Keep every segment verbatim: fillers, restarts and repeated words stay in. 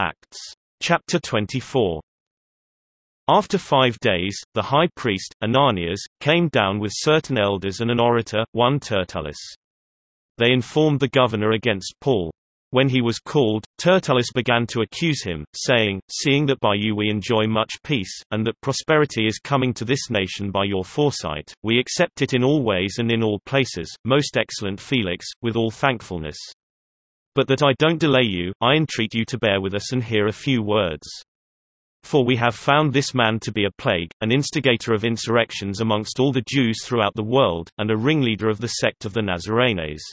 Acts. Chapter twenty-four. After five days, the high priest, Ananias, came down with certain elders and an orator, one Tertullus. They informed the governor against Paul. When he was called, Tertullus began to accuse him, saying, "Seeing that by you we enjoy much peace, and that prosperity is coming to this nation by your foresight, we accept it in all ways and in all places, most excellent Felix, with all thankfulness. But that I don't delay you, I entreat you to bear with us and hear a few words. For we have found this man to be a plague, an instigator of insurrections amongst all the Jews throughout the world, and a ringleader of the sect of the Nazarenes.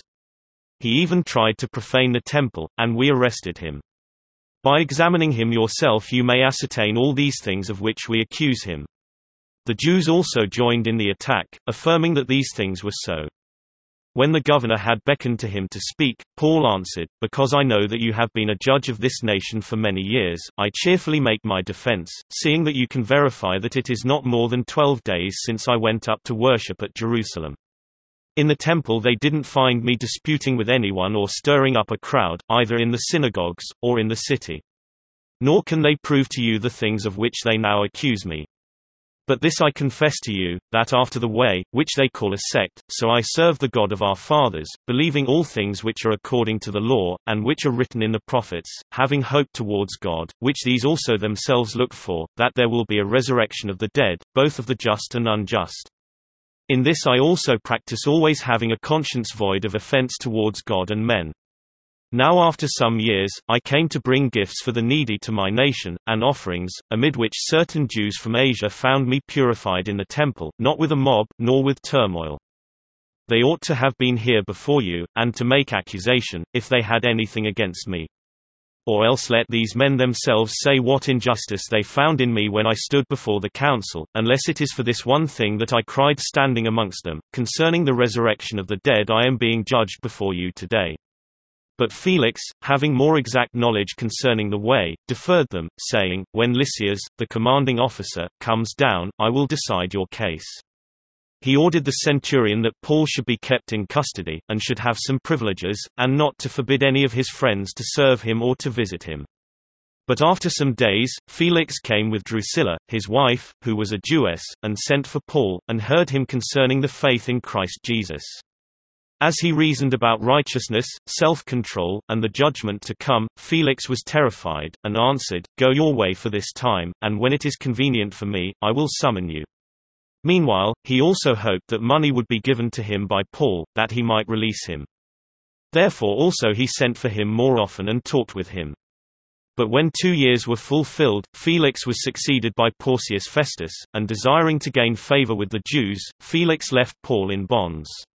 He even tried to profane the temple, and we arrested him. By examining him yourself you may ascertain all these things of which we accuse him." The Jews also joined in the attack, affirming that these things were so. When the governor had beckoned to him to speak, Paul answered, "Because I know that you have been a judge of this nation for many years, I cheerfully make my defense, seeing that you can verify that it is not more than twelve days since I went up to worship at Jerusalem. In the temple they didn't find me disputing with anyone or stirring up a crowd, either in the synagogues, or in the city. Nor can they prove to you the things of which they now accuse me. But this I confess to you, that after the way, which they call a sect, so I serve the God of our fathers, believing all things which are according to the law, and which are written in the prophets, having hope towards God, which these also themselves look for, that there will be a resurrection of the dead, both of the just and unjust. In this I also practice, always having a conscience void of offense towards God and men. Now after some years, I came to bring gifts for the needy to my nation, and offerings, amid which certain Jews from Asia found me purified in the temple, not with a mob, nor with turmoil. They ought to have been here before you, and to make accusation, if they had anything against me. Or else let these men themselves say what injustice they found in me when I stood before the council, unless it is for this one thing that I cried standing amongst them, concerning the resurrection of the dead I am being judged before you today." But Felix, having more exact knowledge concerning the way, deferred them, saying, "When Lysias, the commanding officer, comes down, I will decide your case." He ordered the centurion that Paul should be kept in custody, and should have some privileges, and not to forbid any of his friends to serve him or to visit him. But after some days, Felix came with Drusilla, his wife, who was a Jewess, and sent for Paul, and heard him concerning the faith in Christ Jesus. As he reasoned about righteousness, self-control, and the judgment to come, Felix was terrified, and answered, "Go your way for this time, and when it is convenient for me, I will summon you." Meanwhile, he also hoped that money would be given to him by Paul, that he might release him. Therefore also he sent for him more often and talked with him. But when two years were fulfilled, Felix was succeeded by Porcius Festus, and desiring to gain favor with the Jews, Felix left Paul in bonds.